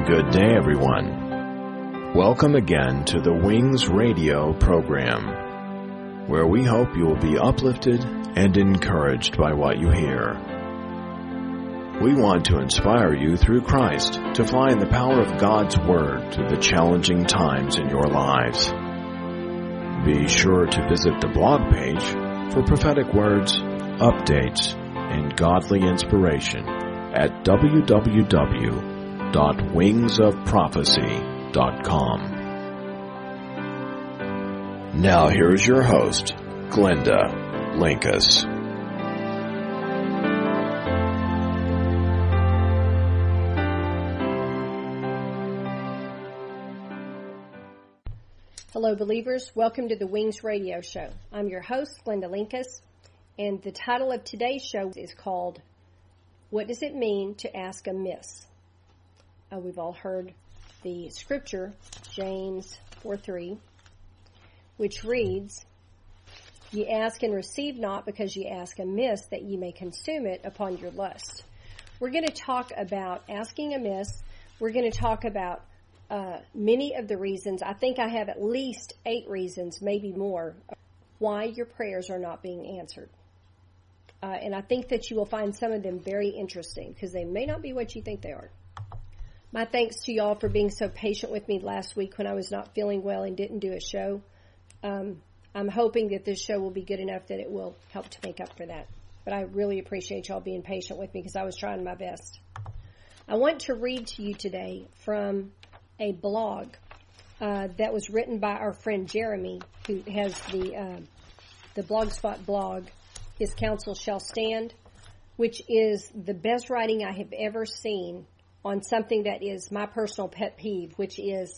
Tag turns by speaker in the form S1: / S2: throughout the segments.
S1: Good day, everyone. Welcome again to the Wings Radio program, where we hope you will be uplifted and encouraged by what you hear. We want to inspire you through Christ to fly in the power of God's Word through the challenging times in your lives. Be sure to visit the blog page for prophetic words, updates, and godly inspiration at www.wingsofprophecy.com. Now here's your host, Glenda Linkus.
S2: Hello, believers. Welcome to the Wings Radio Show. I'm your host, Glenda Linkus, and the title of today's show is called, What Does It Mean to Ask Amiss? We've all heard the scripture, James 4:3, which reads, Ye ask and receive not because ye ask amiss, that ye may consume it upon your lust. We're going to talk about asking amiss. We're going to talk about many of the reasons. I think I have at least 8 reasons, maybe more, why your prayers are not being answered. And I think that you will find some of them very interesting because they may not be what you think they are. My thanks to y'all for being so patient with me last week when I was not feeling well and didn't do a show. I'm hoping that this show will be good enough that it will help to make up for that. But I really appreciate y'all being patient with me because I was trying my best. I want to read to you today from a blog that was written by our friend Jeremy, who has the Blogspot blog, His Counsel Shall Stand, which is the best writing I have ever seen on something that is my personal pet peeve, which is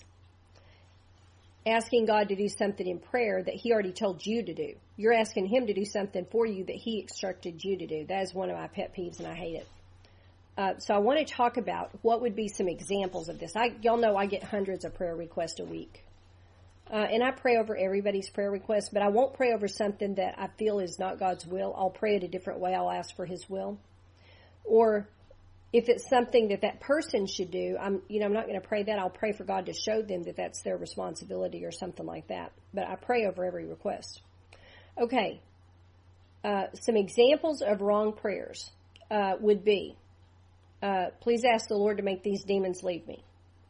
S2: asking God to do something in prayer that He already told you to do. You're asking Him to do something for you that He instructed you to do. That is one of my pet peeves, and I hate it. So I want to talk about what would be some examples of this. Y'all know I get hundreds of prayer requests a week. And I pray over everybody's prayer requests, but I won't pray over something that I feel is not God's will. I'll pray it a different way. I'll ask for His will. Or if it's something that person should do, I'm not going to pray that. I'll pray for God to show them that that's their responsibility or something like that. But I pray over every request. Okay. Some examples of wrong prayers would be, please ask the Lord to make these demons leave me.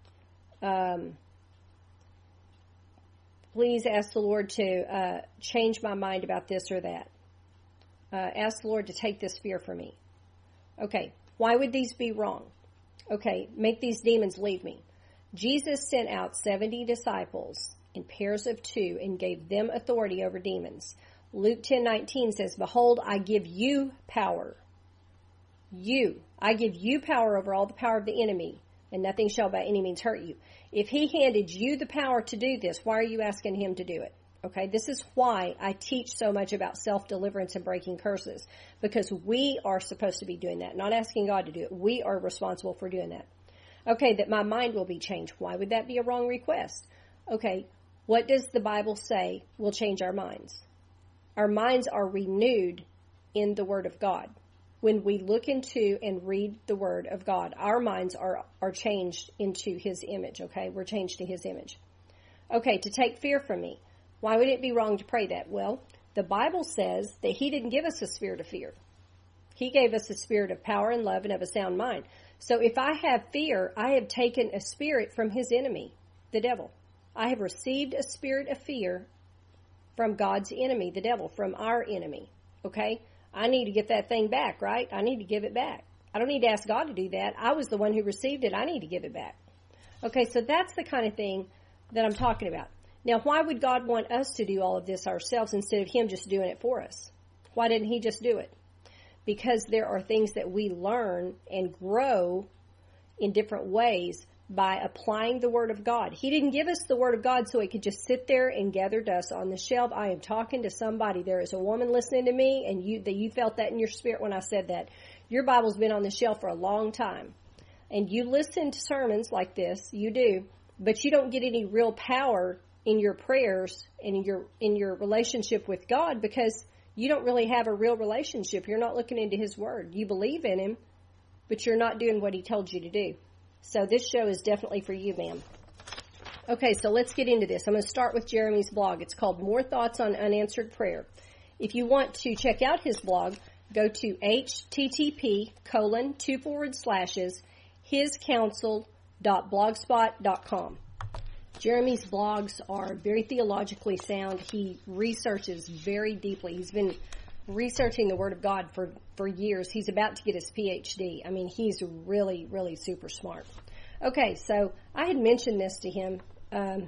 S2: Please ask the Lord to change my mind about this or that. Ask the Lord to take this fear from me. Okay, why would these be wrong? Okay, make these demons leave me. Jesus sent out 70 disciples in pairs of 2 and gave them authority over demons. Luke 10:19 says, Behold, I give you power. I give you power over all the power of the enemy, and nothing shall by any means hurt you. If He handed you the power to do this, why are you asking Him to do it? Okay, this is why I teach so much about self-deliverance and breaking curses, because we are supposed to be doing that, not asking God to do it. We are responsible for doing that. Okay, that my mind will be changed. Why would that be a wrong request? Okay, what does the Bible say will change our minds? Our minds are renewed in the Word of God. When we look into and read the Word of God, our minds are changed into His image, okay? We're changed to His image. Okay, to take fear from me. Why would it be wrong to pray that? Well, the Bible says that He didn't give us a spirit of fear. He gave us a spirit of power and love and of a sound mind. So if I have fear, I have taken a spirit from his enemy, the devil. I have received a spirit of fear from God's enemy, the devil, from our enemy, okay? I need to get that thing back, right? I need to give it back. I don't need to ask God to do that. I was the one who received it. I need to give it back. Okay, so that's the kind of thing that I'm talking about. Now, why would God want us to do all of this ourselves instead of Him just doing it for us? Why didn't He just do it? Because there are things that we learn and grow in different ways by applying the Word of God. He didn't give us the Word of God so it could just sit there and gather dust on the shelf. I am talking to somebody. There is a woman listening to me, and you felt that in your spirit when I said that. Your Bible's been on the shelf for a long time. And you listen to sermons like this, you do, but you don't get any real power in your prayers and in your relationship with God because you don't really have a real relationship. You're not looking into His Word. You believe in Him, but you're not doing what He told you to do. So this show is definitely for you, ma'am. Okay, so let's get into this. I'm going to start with Jeremy's blog. It's called More Thoughts on Unanswered Prayer. If you want to check out his blog, go to http://hiscounsel.blogspot.com. Jeremy's blogs are very theologically sound. He researches very deeply. He's been researching the Word of God for years. He's about to get his PhD. I mean, he's really, really super smart. Okay, so I had mentioned this to him, and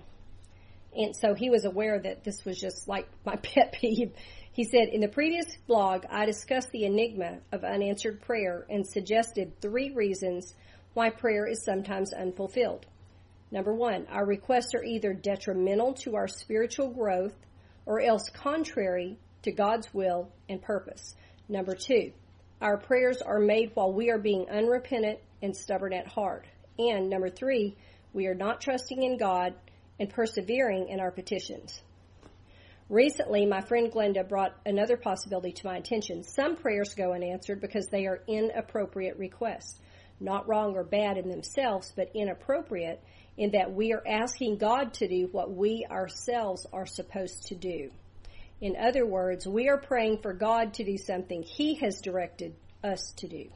S2: so he was aware that this was just like my pet peeve. He said, in the previous blog, I discussed the enigma of unanswered prayer and suggested 3 reasons why prayer is sometimes unfulfilled. Number 1, our requests are either detrimental to our spiritual growth or else contrary to God's will and purpose. Number 2, our prayers are made while we are being unrepentant and stubborn at heart. And number 3, we are not trusting in God and persevering in our petitions. Recently, my friend Glenda brought another possibility to my attention. Some prayers go unanswered because they are inappropriate requests. Not wrong or bad in themselves, but inappropriate in that we are asking God to do what we ourselves are supposed to do. In other words, we are praying for God to do something He has directed us to do.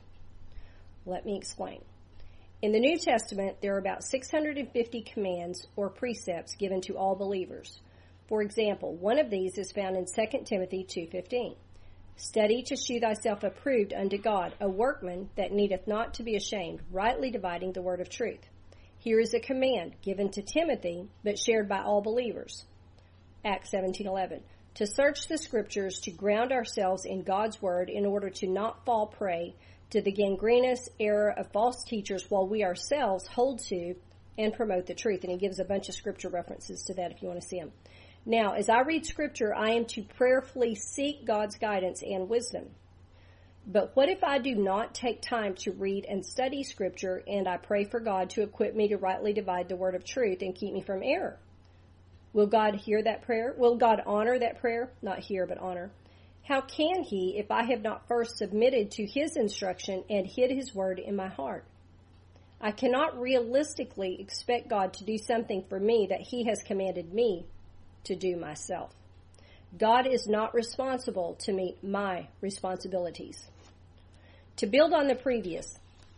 S2: Let me explain. In the New Testament, there are about 650 commands or precepts given to all believers. For example, one of these is found in 2 Timothy 2:15. Study to shew thyself approved unto God, a workman that needeth not to be ashamed, rightly dividing the word of truth. Here is a command given to Timothy, but shared by all believers. Acts 17:11. To search the Scriptures, to ground ourselves in God's Word in order to not fall prey to the gangrenous error of false teachers while we ourselves hold to and promote the truth. And he gives a bunch of Scripture references to that if you want to see them. Now, as I read Scripture, I am to prayerfully seek God's guidance and wisdom. But what if I do not take time to read and study Scripture and I pray for God to equip me to rightly divide the word of truth and keep me from error? Will God hear that prayer? Will God honor that prayer? Not hear, but honor. How can He if I have not first submitted to His instruction and hid His word in my heart? I cannot realistically expect God to do something for me that He has commanded me to do myself. God is not responsible to meet my responsibilities. To build on the previous,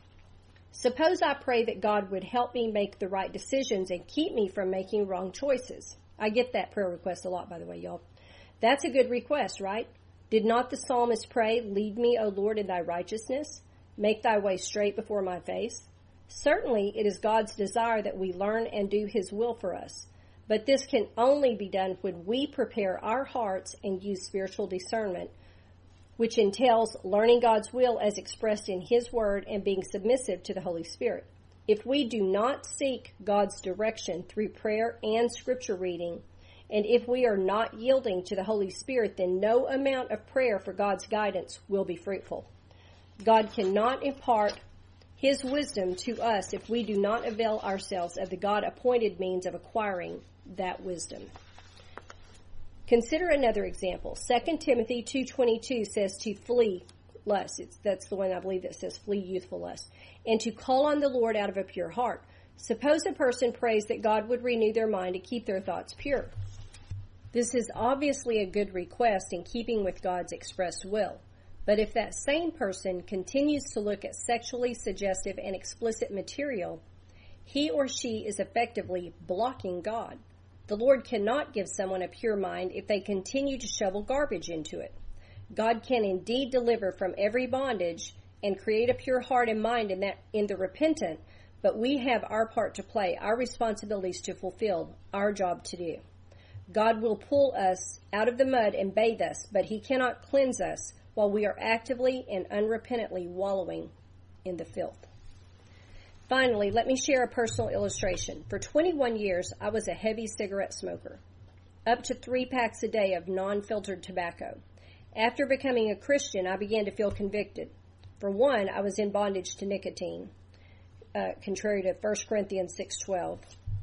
S2: suppose I pray that God would help me make the right decisions and keep me from making wrong choices. I get that prayer request a lot, by the way, y'all. That's a good request, right? Did not the psalmist pray, lead me, O Lord, in thy righteousness? Make thy way straight before my face. Certainly, it is God's desire that we learn and do His will for us. But this can only be done when we prepare our hearts and use spiritual discernment, which entails learning God's will as expressed in His Word and being submissive to the Holy Spirit. If we do not seek God's direction through prayer and Scripture reading, and if we are not yielding to the Holy Spirit, then no amount of prayer for God's guidance will be fruitful. God cannot impart His wisdom to us if we do not avail ourselves of the God-appointed means of acquiring that wisdom. Consider another example. 2 Timothy 2:22 says to flee lust. That's the one I believe that says flee youthful lust. And to call on the Lord out of a pure heart. Suppose a person prays that God would renew their mind to keep their thoughts pure. This is obviously a good request in keeping with God's expressed will. But if that same person continues to look at sexually suggestive and explicit material, he or she is effectively blocking God. The Lord cannot give someone a pure mind if they continue to shovel garbage into it. God can indeed deliver from every bondage and create a pure heart and mind in the repentant, but we have our part to play, our responsibilities to fulfill, our job to do. God will pull us out of the mud and bathe us, but He cannot cleanse us while we are actively and unrepentantly wallowing in the filth. Finally, let me share a personal illustration. For 21 years, I was a heavy cigarette smoker, up to 3 packs a day of non-filtered tobacco. After becoming a Christian, I began to feel convicted. For one, I was in bondage to nicotine, contrary to 1 Corinthians 6:12.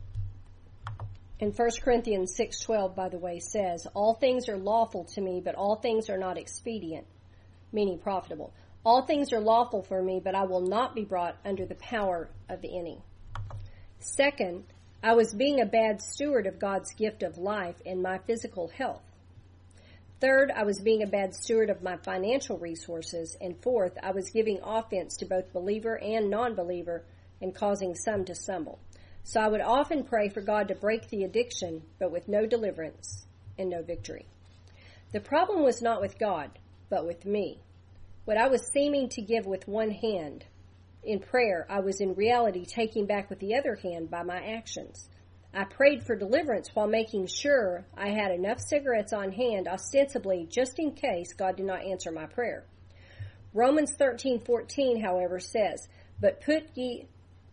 S2: And 1 Corinthians 6:12, by the way, says, all things are lawful to me, but all things are not expedient, meaning profitable. All things are lawful for me, but I will not be brought under the power of the any. Second, I was being a bad steward of God's gift of life and my physical health. Third, I was being a bad steward of my financial resources. And fourth, I was giving offense to both believer and non-believer and causing some to stumble. So I would often pray for God to break the addiction, but with no deliverance and no victory. The problem was not with God, but with me. What I was seeming to give with one hand in prayer, I was in reality taking back with the other hand by my actions. I prayed for deliverance while making sure I had enough cigarettes on hand, ostensibly just in case God did not answer my prayer. Romans 13:14, however, says, "But put ye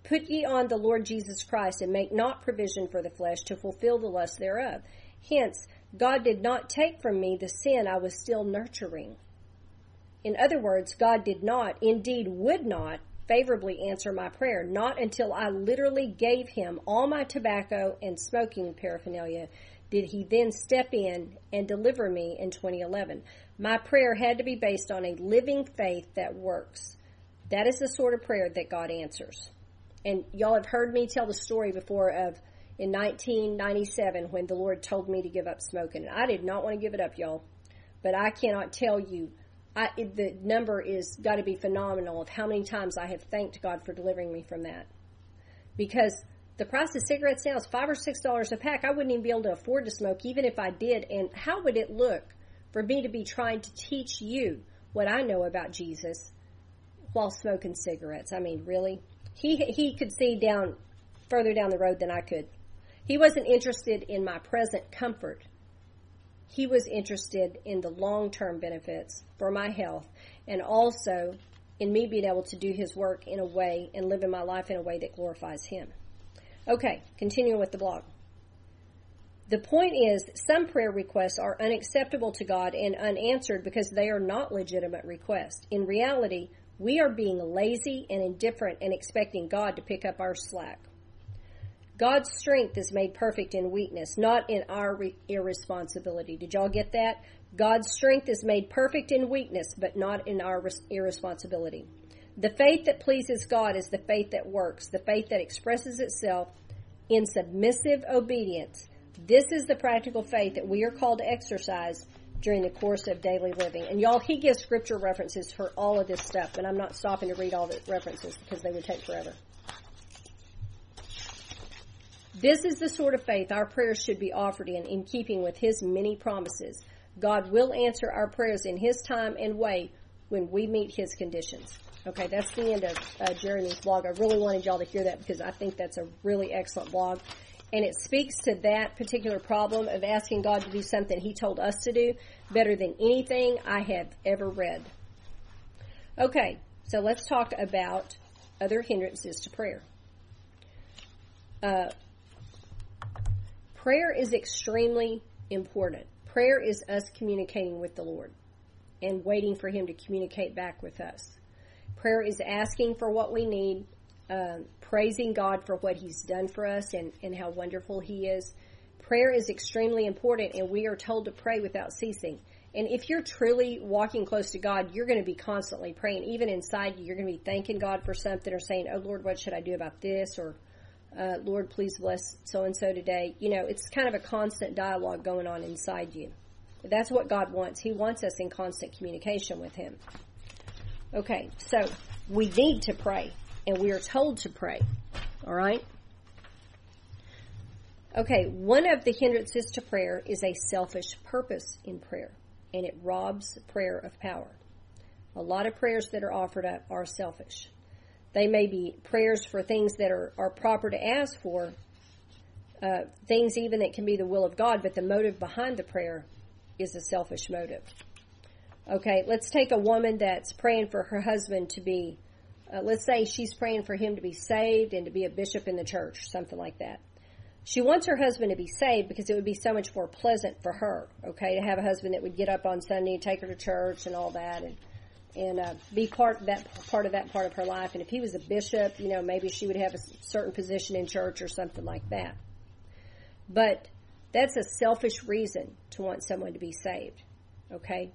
S2: on the Lord Jesus Christ, and make not provision for the flesh to fulfill the lust thereof." Hence, God did not take from me the sin I was still nurturing. In other words, God did not, indeed would not, favorably answer my prayer, not until I literally gave him all my tobacco and smoking paraphernalia did he then step in and deliver me in 2011. My prayer had to be based on a living faith that works. That is the sort of prayer that God answers. And y'all have heard me tell the story before of in 1997 when the Lord told me to give up smoking. And I did not want to give it up, y'all. But I cannot tell you, the number is got to be phenomenal of how many times I have thanked God for delivering me from that. Because the price of cigarettes now is $5 or $6 a pack. I wouldn't even be able to afford to smoke even if I did. And how would it look for me to be trying to teach you what I know about Jesus while smoking cigarettes? I mean, really? He could see further down the road than I could. He wasn't interested in my present comfort. He was interested in the long-term benefits for my health and also in me being able to do his work in a way and live in my life in a way that glorifies him. Okay, continuing with the blog. The point is, some prayer requests are unacceptable to God and unanswered because they are not legitimate requests. In reality, we are being lazy and indifferent and expecting God to pick up our slack. God's strength is made perfect in weakness, not in our irresponsibility. Did y'all get that? God's strength is made perfect in weakness, but not in our irresponsibility. The faith that pleases God is the faith that works, the faith that expresses itself in submissive obedience. This is the practical faith that we are called to exercise during the course of daily living. And y'all, he gives scripture references for all of this stuff, and I'm not stopping to read all the references because they would take forever. This is the sort of faith our prayers should be offered in keeping with his many promises. God will answer our prayers in his time and way when we meet his conditions. Okay, that's the end of Jeremy's blog. I really wanted y'all to hear that because I think that's a really excellent blog. And it speaks to that particular problem of asking God to do something he told us to do better than anything I have ever read. Okay, so let's talk about other hindrances to prayer. Prayer is extremely important. Prayer is us communicating with the Lord and waiting for him to communicate back with us. Prayer is asking for what we need, praising God for what he's done for us and how wonderful he is. Prayer is extremely important, and we are told to pray without ceasing. And if you're truly walking close to God, you're going to be constantly praying. Even inside you, you're going to be thanking God for something or saying, "Oh, Lord, what should I do about this?" Or, "Lord, please bless so-and-so today." You know, it's kind of a constant dialogue going on inside you. That's what God wants. He wants us in constant communication with him. Okay, so we need to pray, and we are told to pray. All right? Okay, one of the hindrances to prayer is a selfish purpose in prayer, and it robs prayer of power. A lot of prayers that are offered up are selfish. They may be prayers for things that are proper to ask for, things even that can be the will of God, but the motive behind the prayer is a selfish motive. Okay, let's take a woman that's praying for her husband to be, let's say she's praying for him to be saved and to be a bishop in the church, something like that. She wants her husband to be saved because it would be so much more pleasant for her, okay, to have a husband that would get up on Sunday and take her to church and all that and be part of that her life. And if he was a bishop, you know, maybe she would have a certain position in church or something like that. But that's a selfish reason to want someone to be saved, okay?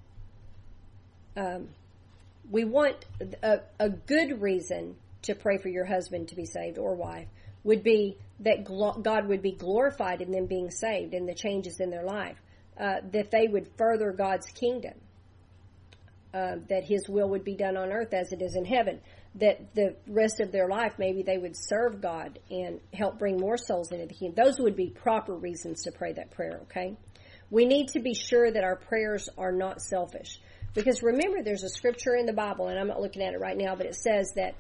S2: We want a good reason to pray for your husband to be saved or wife would be that God would be glorified in them being saved and the changes in their life, that they would further God's kingdom, that His will would be done on earth as it is in heaven, that the rest of their life maybe they would serve God and help bring more souls into the kingdom. Those would be proper reasons to pray that prayer, okay? We need to be sure that our prayers are not selfish. Because remember, there's a scripture in the Bible, and I'm not looking at it right now, but it says that,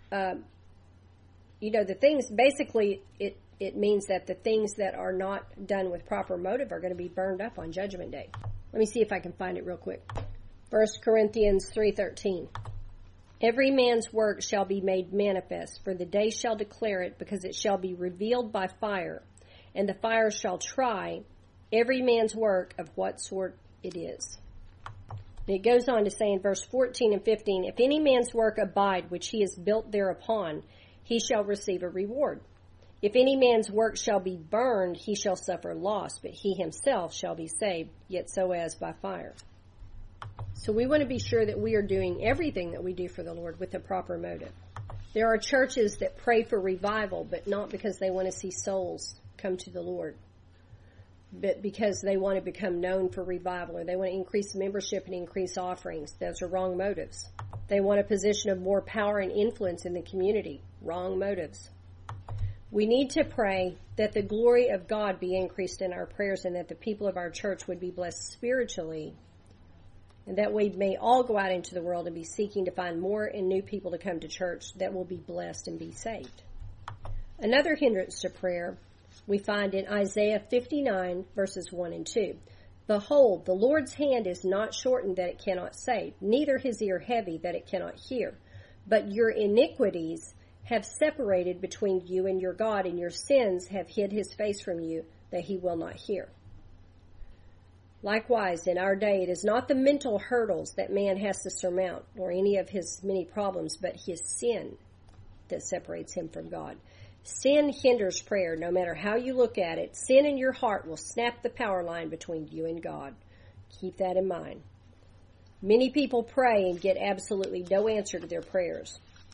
S2: the things, basically, it means that the things that are not done with proper motive are going to be burned up on Judgment Day. Let me see if I can find it real quick. 1 Corinthians 3:13. Every man's work shall be made manifest, for the day shall declare it, because it shall be revealed by fire, and the fire shall try every man's work of what sort it is. And it goes on to say in verse 14 and 15, if any man's work abide, which he has built thereupon, he shall receive a reward. If any man's work shall be burned, he shall suffer loss, but he himself shall be saved, yet so as by fire. So we want to be sure that we are doing everything that we do for the Lord with the proper motive. There are churches that pray for revival, but not because they want to see souls come to the Lord, but because they want to become known for revival, or they want to increase membership and increase offerings. Those are wrong motives. They want a position of more power and influence in the community. Wrong motives. We need to pray that the glory of God be increased in our prayers, and that the people of our church would be blessed spiritually, and that we may all go out into the world and be seeking to find more and new people to come to church that will be blessed and be saved. Another hindrance to prayer we find in Isaiah 59, verses 1 and 2. Behold, the Lord's hand is not shortened that it cannot save, neither his ear heavy that it cannot hear. But your iniquities have separated between you and your God, and your sins have hid his face from you, that he will not hear. Likewise, in our day, it is not the mental hurdles that man has to surmount, nor any of his many problems, but his sin that separates him from God. Sin hinders prayer, no matter how you look at it. Sin in your heart will snap the power line between you and God. Keep that in mind. Many people pray and get absolutely no answer to their prayers.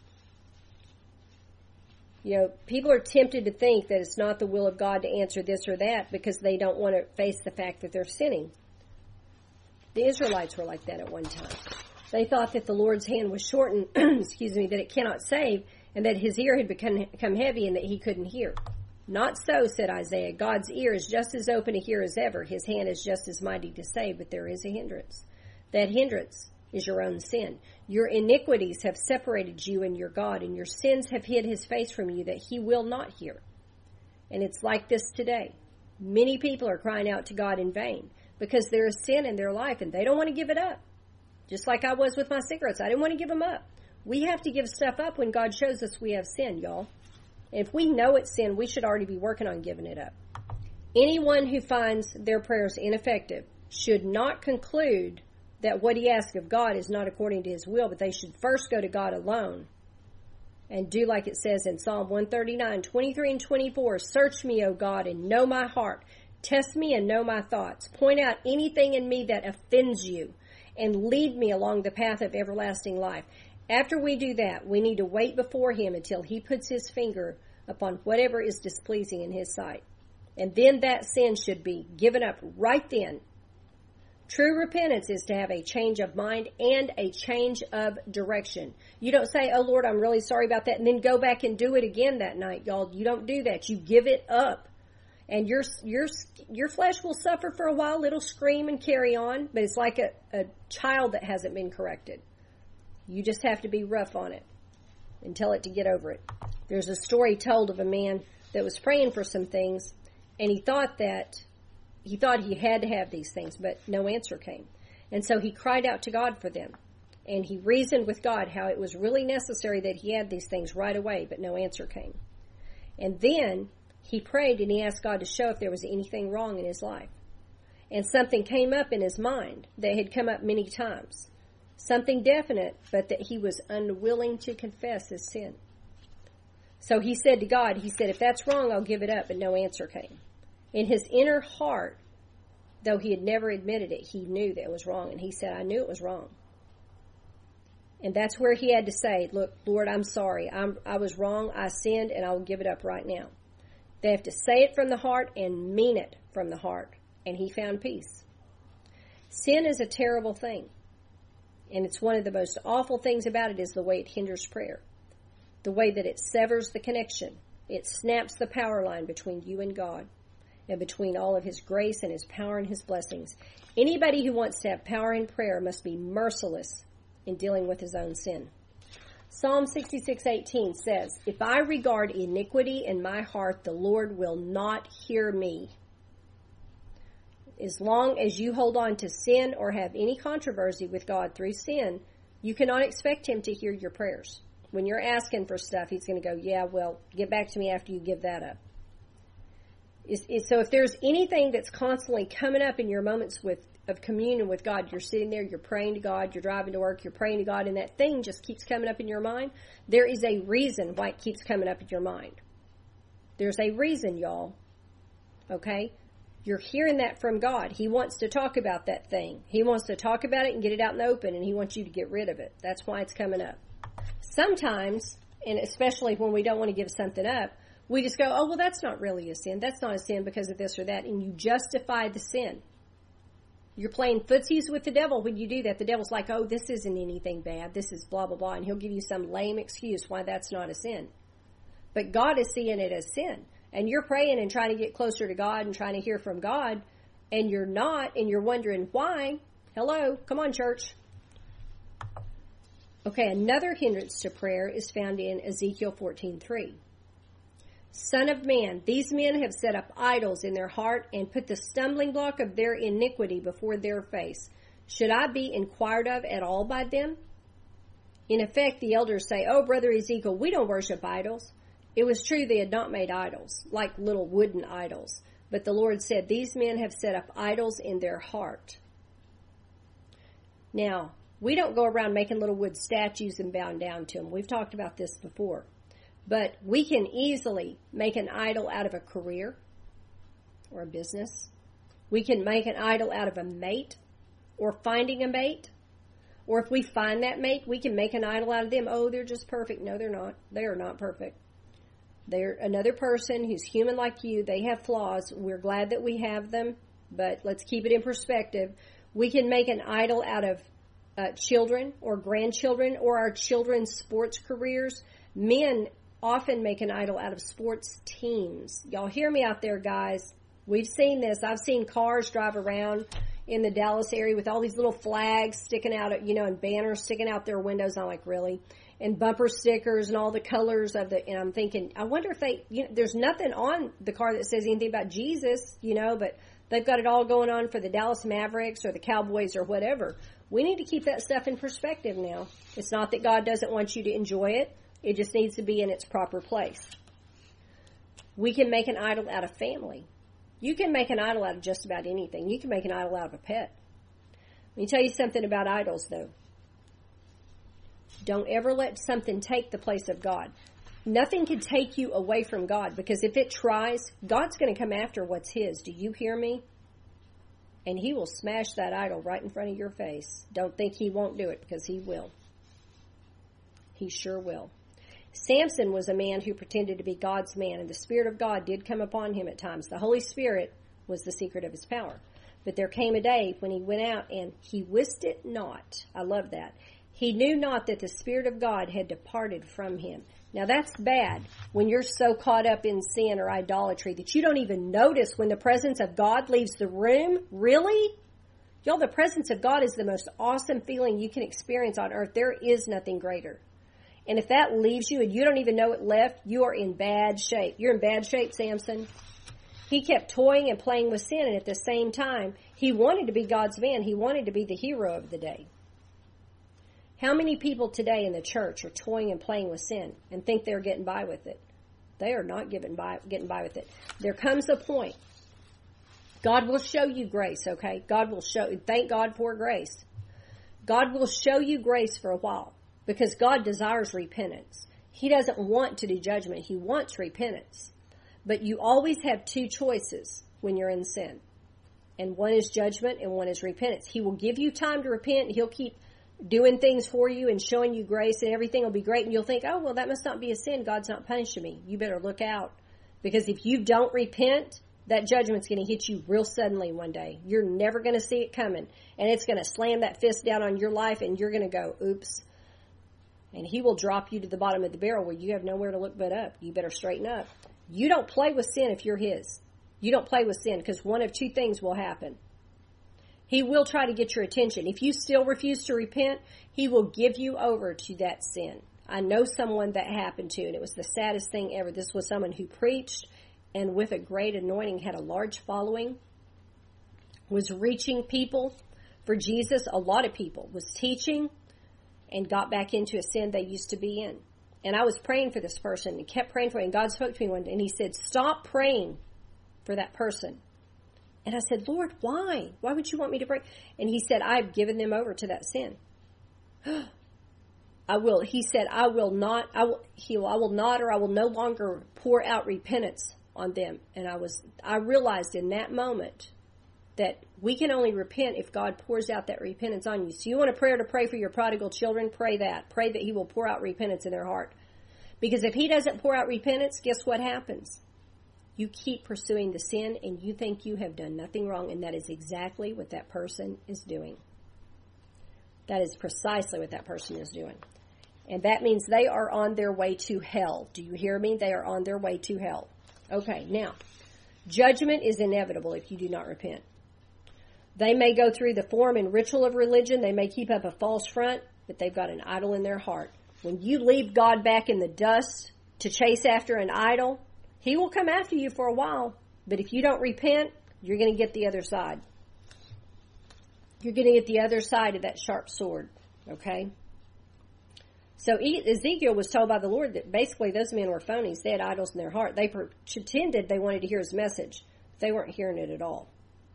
S2: People are tempted to think that it's not the will of God to answer this or that because they don't want to face the fact that they're sinning. The Israelites were like that at one time. They thought that the Lord's hand was shortened, that it cannot save, and that his ear had become heavy and that he couldn't hear. Not so, said Isaiah. God's ear is just as open to hear as ever. His hand is just as mighty to save, but there is a hindrance. That hindrance is your own sin. Your iniquities have separated you and your God, and your sins have hid his face from you that he will not hear. And it's like this today. Many people are crying out to God in vain because there is sin in their life and they don't want to give it up. Just like I was with my cigarettes. I didn't want to give them up. We have to give stuff up when God shows us we have sin, y'all. And if we know it's sin, we should already be working on giving it up. Anyone who finds their prayers ineffective should not conclude that what he asks of God is not according to his will, but they should first go to God alone and do like it says in Psalm 139, 23 and 24, search me, O God, and know my heart. Test me and know my thoughts. Point out anything in me that offends you, and lead me along the path of everlasting life. After we do that, we need to wait before him until he puts his finger upon whatever is displeasing in his sight. And then that sin should be given up right then. True repentance is to have a change of mind and a change of direction. You don't say, oh Lord, I'm really sorry about that, and then go back and do it again that night, y'all. You don't do that. You give it up. And your flesh will suffer for a while. It'll scream and carry on, but it's like a child that hasn't been corrected. You just have to be rough on it and tell it to get over it. There's a story told of a man that was praying for some things, and he thought he had to have these things, but no answer came. And so he cried out to God for them. And he reasoned with God how it was really necessary that he had these things right away, but no answer came. And then he prayed and he asked God to show if there was anything wrong in his life. And something came up in his mind that had come up many times. Something definite, but that he was unwilling to confess his sin. So he said to God, if that's wrong, I'll give it up, but no answer came. In his inner heart, though he had never admitted it, he knew that it was wrong. And he said, I knew it was wrong. And that's where he had to say, look, Lord, I'm sorry. I was wrong. I sinned, and I'll give it up right now. They have to say it from the heart and mean it from the heart. And he found peace. Sin is a terrible thing. And it's one of the most awful things about it is the way it hinders prayer. The way that it severs the connection. It snaps the power line between you and God. And between all of his grace and his power and his blessings. Anybody who wants to have power in prayer must be merciless in dealing with his own sin. Psalm 66:18 says, if I regard iniquity in my heart, the Lord will not hear me. As long as you hold on to sin or have any controversy with God through sin, you cannot expect him to hear your prayers. When you're asking for stuff, he's going to go, yeah, well, get back to me after you give that up. So if there's anything that's constantly coming up in your moments of communion with God, you're sitting there, you're praying to God, you're driving to work, you're praying to God, and that thing just keeps coming up in your mind, there is a reason why it keeps coming up in your mind. There's a reason, y'all. Okay? You're hearing that from God. He wants to talk about that thing. He wants to talk about it and get it out in the open, and he wants you to get rid of it. That's why it's coming up. Sometimes, and especially when we don't want to give something up, we just go, oh, well, that's not really a sin. That's not a sin because of this or that, and you justify the sin. You're playing footsies with the devil when you do that. The devil's like, oh, this isn't anything bad. This is blah, blah, blah. And he'll give you some lame excuse why that's not a sin. But God is seeing it as sin. And you're praying and trying to get closer to God and trying to hear from God. And you're not. And you're wondering why. Hello. Come on, church. Okay, another hindrance to prayer is found in Ezekiel 14:3. Son of man, these men have set up idols in their heart and put the stumbling block of their iniquity before their face. Should I be inquired of at all by them? In effect, the elders say, oh, Brother Ezekiel, we don't worship idols. It was true they had not made idols, like little wooden idols. But the Lord said, these men have set up idols in their heart. Now, we don't go around making little wood statues and bowing down to them. We've talked about this before. But we can easily make an idol out of a career or a business. We can make an idol out of a mate or finding a mate. Or if we find that mate, we can make an idol out of them. Oh, they're just perfect. No, they're not. They are not perfect. They're another person who's human like you. They have flaws. We're glad that we have them, but let's keep it in perspective. We can make an idol out of children or grandchildren or our children's sports careers. Men often make an idol out of sports teams. Y'all hear me out there, guys. We've seen this. I've seen cars drive around in the Dallas area with all these little flags sticking out, and banners sticking out their windows. I'm like, really? And bumper stickers and all the colors of and I'm thinking, I wonder if there's nothing on the car that says anything about Jesus, but they've got it all going on for the Dallas Mavericks or the Cowboys or whatever. We need to keep that stuff in perspective now. It's not that God doesn't want you to enjoy it. It just needs to be in its proper place. We can make an idol out of family. You can make an idol out of just about anything. You can make an idol out of a pet. Let me tell you something about idols, though. Don't ever let something take the place of God. Nothing can take you away from God, because if it tries, God's going to come after what's his. Do you hear me? And he will smash that idol right in front of your face. Don't think he won't do it, because he will. He sure will. Samson was a man who pretended to be God's man, and the Spirit of God did come upon him at times. The Holy Spirit was the secret of his power. But there came a day when he went out and he wist it not. I love that. He knew not that the Spirit of God had departed from him. Now that's bad when you're so caught up in sin or idolatry that you don't even notice when the presence of God leaves the room. Really? Y'all, the presence of God is the most awesome feeling you can experience on earth. There is nothing greater. And if that leaves you and you don't even know it left, you are in bad shape. You're in bad shape, Samson. He kept toying and playing with sin, and at the same time, he wanted to be God's man. He wanted to be the hero of the day. How many people today in the church are toying and playing with sin and think they're getting by with it? They are not getting by with it. There comes a point. God will show you grace, okay? Thank God for grace. God will show you grace for a while. Because God desires repentance. He doesn't want to do judgment. He wants repentance. But you always have two choices when you're in sin. And one is judgment and one is repentance. He will give you time to repent. He'll keep doing things for you and showing you grace and everything will be great. And you'll think, oh, well, that must not be a sin. God's not punishing me. You better look out. Because if you don't repent, that judgment's going to hit you real suddenly one day. You're never going to see it coming. And it's going to slam that fist down on your life and you're going to go, oops. And he will drop you to the bottom of the barrel where you have nowhere to look but up. You better straighten up. You don't play with sin if you're his. You don't play with sin because one of two things will happen. He will try to get your attention. If you still refuse to repent, he will give you over to that sin. I know someone that happened to, and it was the saddest thing ever. This was someone who preached and with a great anointing had a large following, was reaching people for Jesus. A lot of people was teaching and got back into a sin they used to be in. And I was praying for this person and kept praying for him. And God spoke to me one day and he said, stop praying for that person. And I said, Lord, why? Why would you want me to pray? And he said, I've given them over to that sin. I will. He said, I will not or I will no longer pour out repentance on them. And I realized in that moment that we can only repent if God pours out that repentance on you. So you want a prayer to pray for your prodigal children? Pray that. Pray that he will pour out repentance in their heart. Because if he doesn't pour out repentance, guess what happens? You keep pursuing the sin and you think you have done nothing wrong, and that is exactly what that person is doing. That is precisely what that person is doing. And that means they are on their way to hell. Do you hear me? They are on their way to hell. Okay, now, judgment is inevitable if you do not repent. They may go through the form and ritual of religion. They may keep up a false front, but they've got an idol in their heart. When you leave God back in the dust to chase after an idol, he will come after you for a while, but if you don't repent, you're going to get the other side. You're going to get the other side of that sharp sword, okay? So Ezekiel was told by the Lord that basically those men were phonies. They had idols in their heart. They pretended they wanted to hear his message. But they weren't hearing it at all.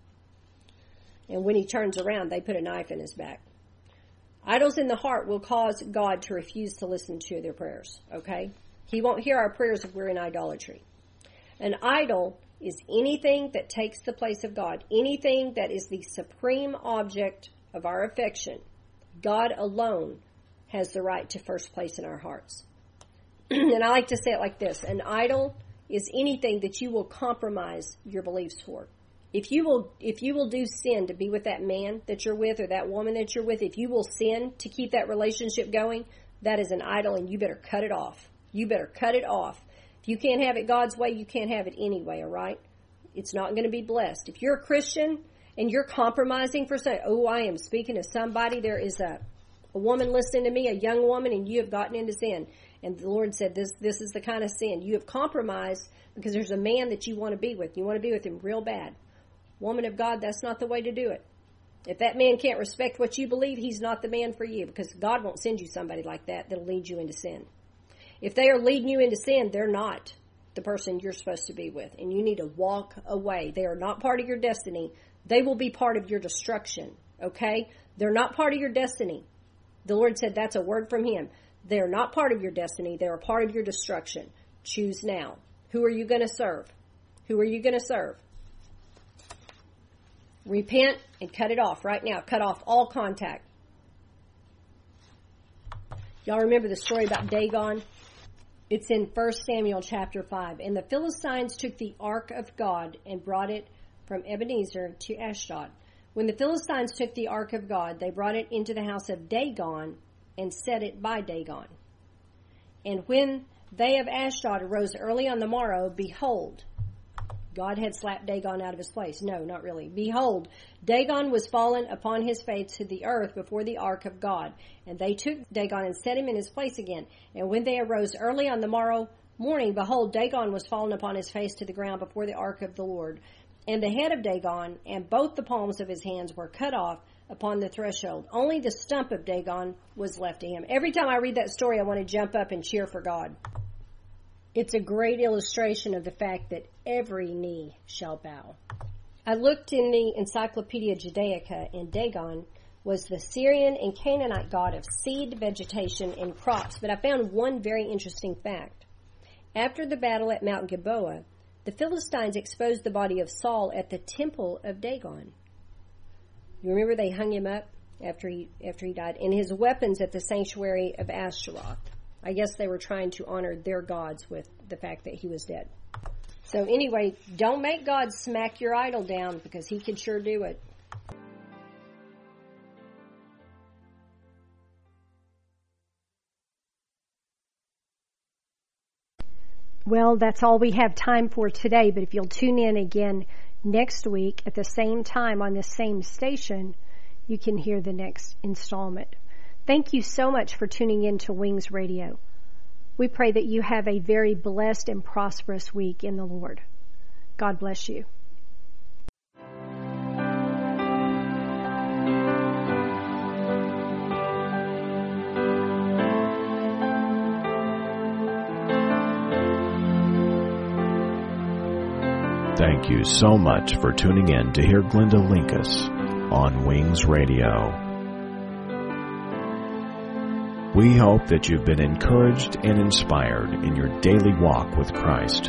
S2: And when he turns around, they put a knife in his back. Idols in the heart will cause God to refuse to listen to their prayers, okay? He won't hear our prayers if we're in idolatry. An idol is anything that takes the place of God, anything that is the supreme object of our affection. God alone has the right to first place in our hearts. And I like to say it like this. An idol is anything that you will compromise your beliefs for. If you will do sin to be with that man that you're with or that woman that you're with, if you will sin to keep that relationship going, that is an idol and you better cut it off. You better cut it off. If you can't have it God's way, you can't have it anyway, all right? It's not going to be blessed. If you're a Christian and you're compromising for something, oh, I am speaking to somebody. There is a woman listening to me, a young woman, and you have gotten into sin. And the Lord said, this is the kind of sin. You have compromised because there's a man that you want to be with. You want to be with him real bad. Woman of God, that's not the way to do it. If that man can't respect what you believe, he's not the man for you because God won't send you somebody like that that'll lead you into sin. If they are leading you into sin, they're not the person you're supposed to be with. And you need to walk away. They are not part of your destiny. They will be part of your destruction. Okay? They're not part of your destiny. The Lord said that's a word from him. They're not part of your destiny. They're a part of your destruction. Choose now. Who are you going to serve? Who are you going to serve? Repent and cut it off right now. Cut off all contact. Y'all remember the story about Dagon? It's in 1 Samuel chapter 5. And the Philistines took the ark of God and brought it from Ebenezer to Ashdod. When the Philistines took the ark of God, they brought it into the house of Dagon and set it by Dagon. And when they of Ashdod arose early on the morrow, behold, God had slapped Dagon out of his place. No, not really. Behold, Dagon was fallen upon his face to the earth before the ark of God. And they took Dagon and set him in his place again. And when they arose early on the morrow morning, behold, Dagon was fallen upon his face to the ground before the ark of the Lord. And the head of Dagon and both the palms of his hands were cut off upon the threshold. Only the stump of Dagon was left to him. Every time I read that story, I want to jump up and cheer for God. It's a great illustration of the fact that every knee shall bow. I looked in the Encyclopedia Judaica, and Dagon was the Syrian and Canaanite god of seed, vegetation, and crops. But I found one very interesting fact. After the battle at Mount Gilboa, the Philistines exposed the body of Saul at the temple of Dagon. You remember they hung him up? after he died, and his weapons at the sanctuary of Ashtaroth. I guess they were trying to honor their gods with the fact that he was dead. So anyway, don't make God smack your idol down, because he can sure do it. Well, that's all we have time for today, but if you'll tune in again next week at the same time on the same station, you can hear the next installment. Thank you so much for tuning in to Wings Radio. We pray that you have a very blessed and prosperous week in the Lord. God bless you.
S1: Thank you so much for tuning in to hear Glenda Linkus on Wings Radio. We hope that you've been encouraged and inspired in your daily walk with Christ.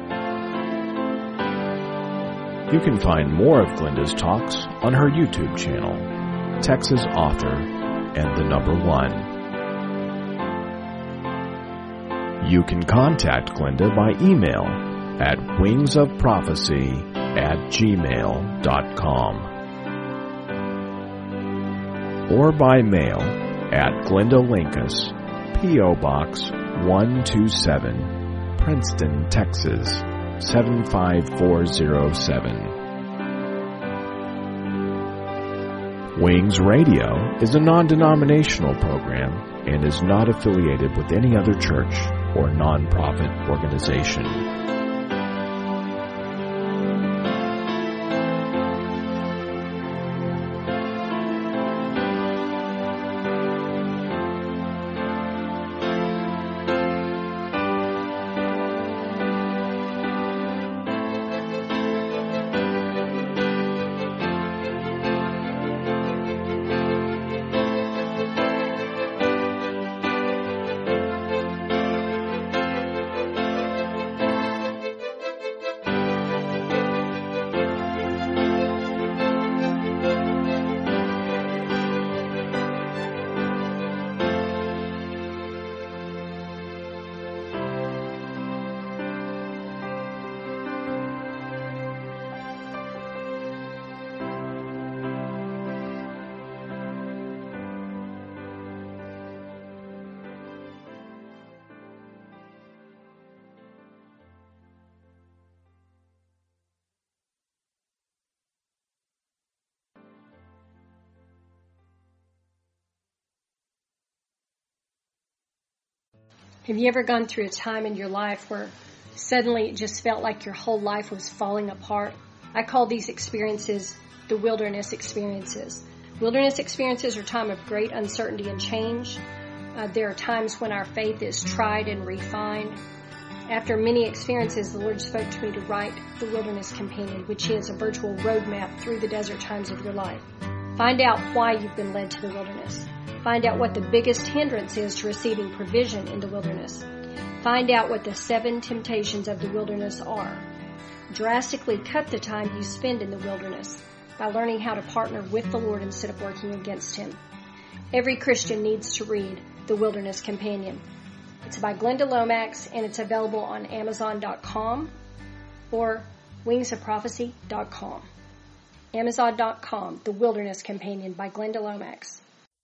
S1: You can find more of Glenda's talks on her YouTube channel, Texas Author and the Number One. You can contact Glenda by email at wingsofprophecy@gmail.com or by mail at Glenda Linkus, P.O. Box 127, Princeton, Texas 75407. Wings Radio is a non-denominational program and is not affiliated with any other church or nonprofit organization.
S2: Have you ever gone through a time in your life where suddenly it just felt like your whole life was falling apart? I call these experiences the wilderness experiences. Wilderness experiences are a time of great uncertainty and change. There are times when our faith is tried and refined. After many experiences, the Lord spoke to me to write The Wilderness Companion, which is a virtual roadmap through the desert times of your life. Find out why you've been led to the wilderness. Find out what the biggest hindrance is to receiving provision in the wilderness. Find out what the 7 temptations of the wilderness are. Drastically cut the time you spend in the wilderness by learning how to partner with the Lord instead of working against Him. Every Christian needs to read The Wilderness Companion. It's by Glenda Lomax, and it's available on Amazon.com or wingsofprophecy.com. Amazon.com, The Wilderness Companion by Glenda Lomax.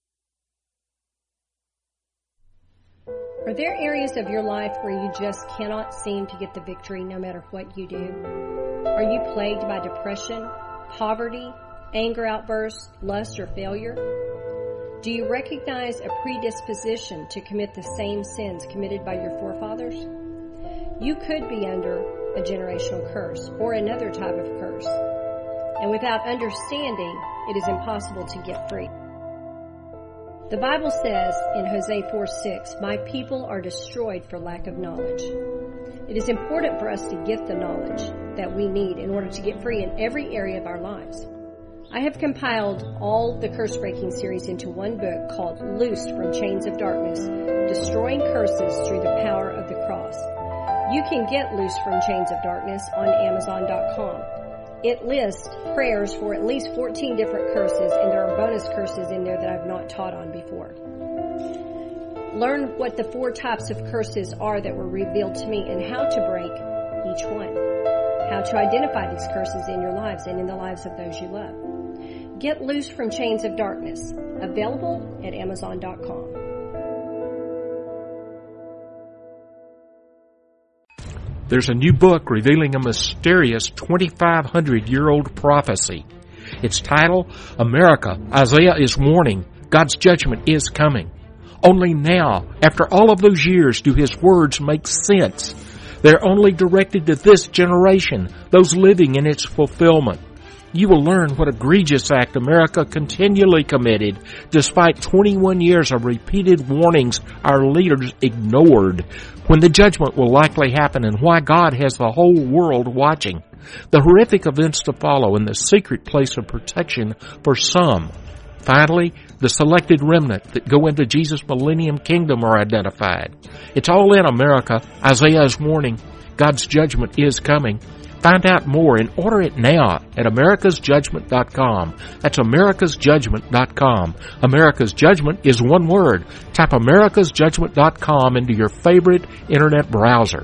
S2: Are there areas of your life where you just cannot seem to get the victory no matter what you do? Are you plagued by depression, poverty, anger outbursts, lust, or failure? Do you recognize a predisposition to commit the same sins committed by your forefathers? You could be under a generational curse or another type of curse, and without understanding, it is impossible to get free. The Bible says in Hosea 4:6, "My people are destroyed for lack of knowledge." It is important for us to get the knowledge that we need in order to get free in every area of our lives. I have compiled all the curse-breaking series into one book called Loosed from Chains of Darkness, Destroying Curses Through the Power of the Cross. You can get Loosed from Chains of Darkness on Amazon.com. It lists prayers for at least 14 different curses, and there are bonus curses in there that I've not taught on before. Learn what the 4 types of curses are that were revealed to me and how to break each one. How to identify these curses in your lives and in the lives of those you love. Get Loose from Chains of Darkness. Available at Amazon.com.
S3: There's a new book revealing a mysterious 2,500-year-old prophecy. Its title, America, Isaiah is warning, God's judgment is coming. Only now, after all of those years, do his words make sense. They're only directed to this generation, those living in its fulfillment. You will learn what egregious act America continually committed despite 21 years of repeated warnings our leaders ignored, when the judgment will likely happen, and why God has the whole world watching. The horrific events to follow and the secret place of protection for some. Finally, the selected remnant that go into Jesus' millennium kingdom are identified. It's all in America. Isaiah is warning. God's judgment is coming. Find out more and order it now at americasjudgment.com. That's americasjudgment.com. America's Judgment is one word. Type americasjudgment.com into your favorite internet browser.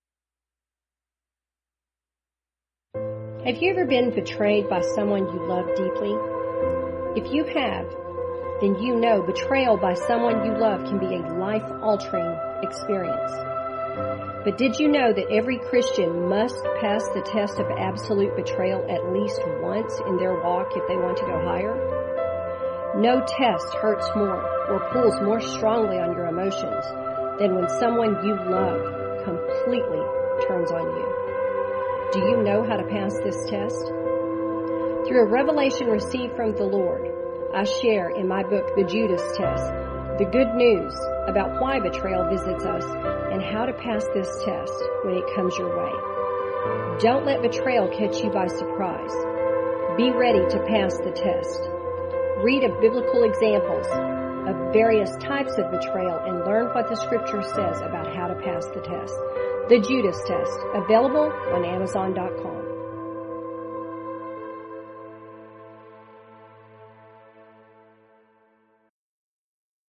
S2: Have you ever been betrayed by someone you love deeply? If you have, then you know betrayal by someone you love can be a life-altering experience. But did you know that every Christian must pass the test of absolute betrayal at least once in their walk if they want to go higher? No test hurts more or pulls more strongly on your emotions than when someone you love completely turns on you. Do you know how to pass this test? Through a revelation received from the Lord, I share in my book, The Judas Test, the good news about why betrayal visits us and how to pass this test when it comes your way. Don't let betrayal catch you by surprise. Be ready to pass the test. Read of biblical examples of various types of betrayal and learn what the Scripture says about how to pass the test. The Judas Test, available on Amazon.com.